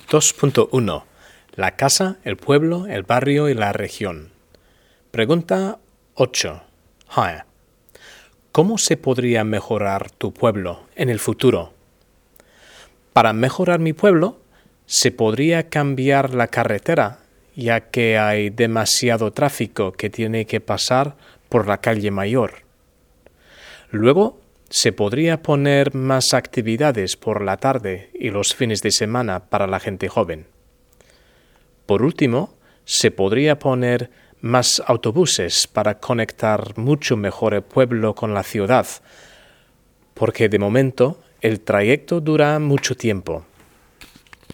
2.1. La casa, el pueblo, el barrio y la región. Pregunta 8. Hi. ¿Cómo se podría mejorar tu pueblo en el futuro? Para mejorar mi pueblo, se podría cambiar la carretera, ya que hay demasiado tráfico que tiene que pasar por la calle mayor. Luego, se podría poner más actividades por la tarde y los fines de semana para la gente joven. Por último, se podría poner más autobuses para conectar mucho mejor el pueblo con la ciudad, porque de momento el trayecto dura mucho tiempo.